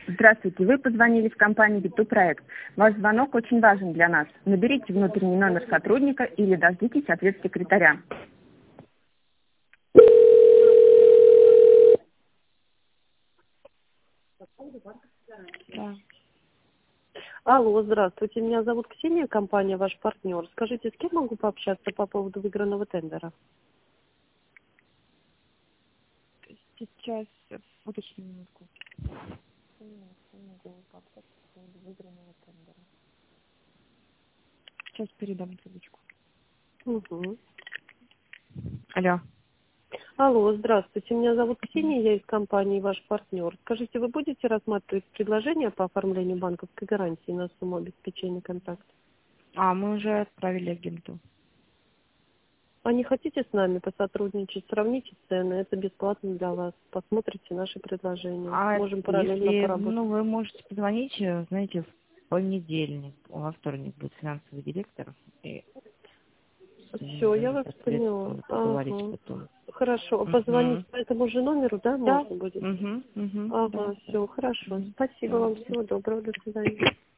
Здравствуйте, вы позвонили в компанию B2 Проект. Ваш звонок очень важен для нас. Наберите внутренний номер сотрудника или дождитесь ответ секретаря. Да. Алло, здравствуйте. Меня зовут Ксения, компания «Ваш партнер». Скажите, с кем могу пообщаться по поводу выигранного тендера? Сейчас уточню минутку. Могу пообщаться по поводу выигранного тендера. Сейчас передам трубочку. Угу. Алло. Алло, здравствуйте. Меня зовут Ксения, я из компании «Ваш партнер». Скажите, вы будете рассматривать предложение по оформлению банковской гарантии на сумму обеспечения контакта? Мы уже отправили агенту. А не хотите с нами посотрудничать? Сравните цены, это бесплатно для вас. Посмотрите наши предложения. Можем параллельно Если, поработать. вы можете позвонить, знаете, в понедельник, во вторник будет финансовый директор. И Все, я вас поняла. соответственно, поговорить Ага. потом. Хорошо. Позвонить по этому же номеру, да, Да. можно будет? Да. Ага, все, хорошо. Спасибо Да. вам. Всего доброго. До свидания.